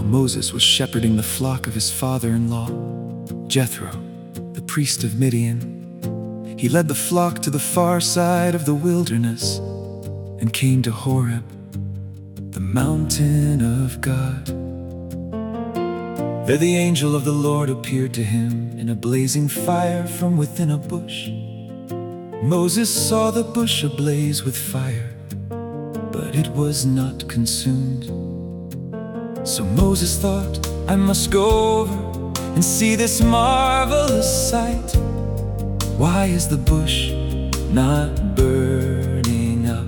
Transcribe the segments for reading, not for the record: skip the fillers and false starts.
Moses was shepherding the flock of his father-in-law, Jethro, the priest of Midian. He led the flock to the far side of the wilderness and came to Horeb, the mountain of God. There the angel of the Lord appeared to him in a blazing fire from within a bush. Moses saw the bush ablaze with fire, but it was not consumed. So Moses thought, I must go over and see this marvelous sight. Why is the bush not burning up?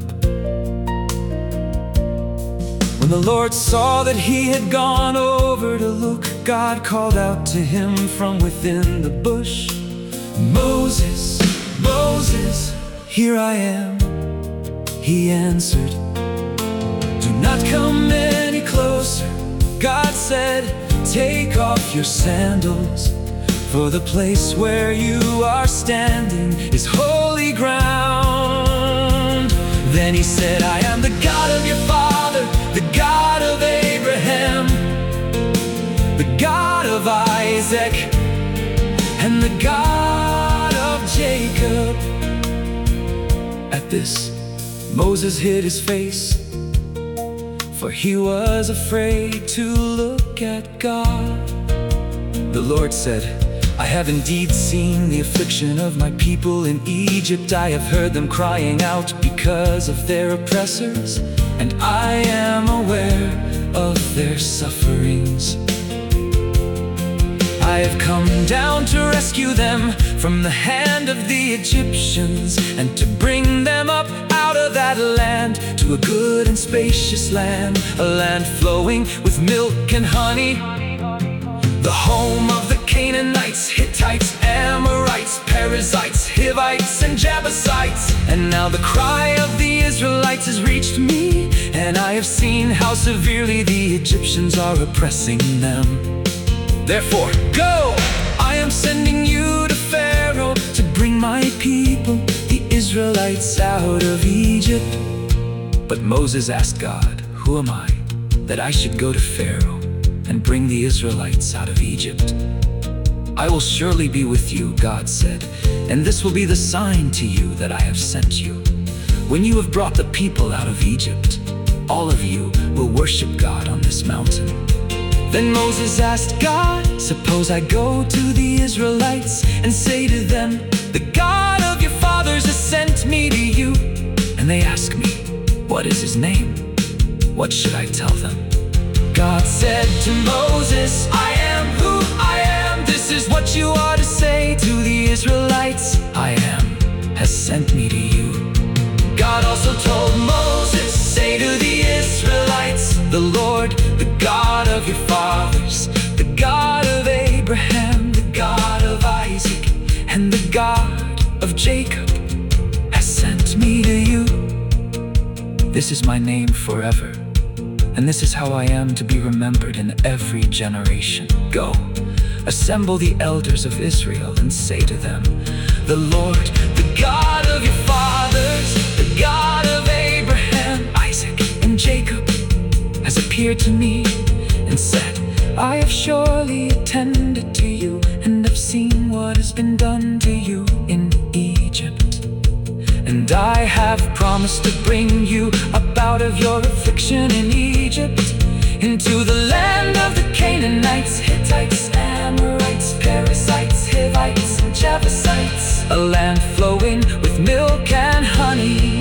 When the Lord saw that he had gone over to look, God called out to him from within the bush, Moses, Moses, here I am. He answered, do not come any closer. God said, take off your sandals, for the place where you are standing is holy ground. Then he said, I am the God of your father, the God of Abraham, the God of Isaac, and the God of Jacob. At this, Moses hid his face, for he was afraid to look at God. The Lord said, I have indeed seen the affliction of my people in Egypt. I have heard them crying out because of their oppressors, and I am aware of their sufferings. I have come down to rescue them from the hand of the Egyptians, and to bring them up out of that land to a good and spacious land, a land flowing with milk and honey, the home of the Canaanites, Hittites, Amorites, Perizzites, Hivites, and Jebusites. And now the cry of the Israelites has reached me, and I have seen how severely the Egyptians are oppressing them. Therefore, go! I am sending you to Pharaoh to bring my people, the Israelites, out of Egypt. But Moses asked God, who am I, that I should go to Pharaoh and bring the Israelites out of Egypt? I will surely be with you, God said, and this will be the sign to you that I have sent you. When you have brought the people out of Egypt, all of you will worship God on this mountain. Then Moses asked God, suppose I go to the Israelites and say to them, the God of your fathers has sent me to you. And they ask me, what is his name? What should I tell them? God said to Moses, I am who I am. This is what you are to say to the Israelites. I am has sent me to you. God also told Moses, say to the Israelites, the Lord, the God of your fathers, the God of Abraham, the God of Isaac, and the God of Jacob, has sent me to you. This is my name forever, and this is how I am to be remembered in every generation. Go, assemble the elders of Israel and say to them, the Lord, the God of your fathers, the God of Abraham, Isaac, and Jacob, has appeared to me and said, I have surely attended to you and have seen what has been done to you in Egypt. And I have promised to bring you up out of your affliction in Egypt, into the land of the Canaanites, Hittites, Amorites, Perizzites, Hivites, and Jebusites, a land flowing with milk and honey.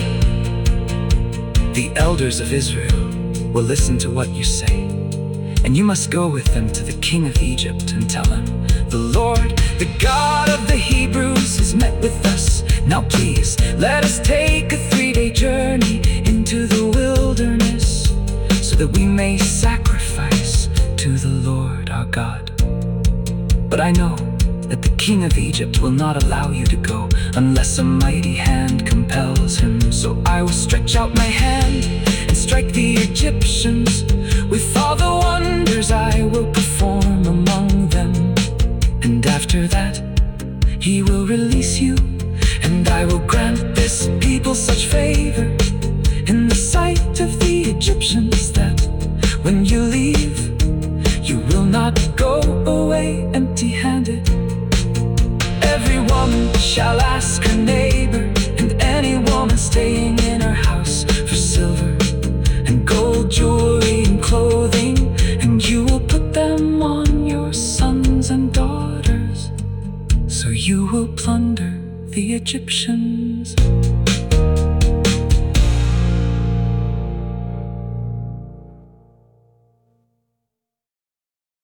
The elders of Israel will listen to what you say, and you must go with them to the king of Egypt and tell him, the Lord, the God of the Hebrews, has met with us. Now please, let us take a 3-day journey into the wilderness, so that we may sacrifice to the Lord our God. But I know that the king of Egypt will not allow you to go unless a mighty hand compels him. So I will stretch out my hand and strike the Egyptians with all the wonders I will perform among them. And after that, he will release you, and I will grant this people such favor in the sight of the Egyptians that when you leave, not go away empty-handed. Every woman shall ask her neighbor, and any woman staying in her house, for silver and gold jewelry and clothing, and you will put them on your sons and daughters, so you will plunder the Egyptians.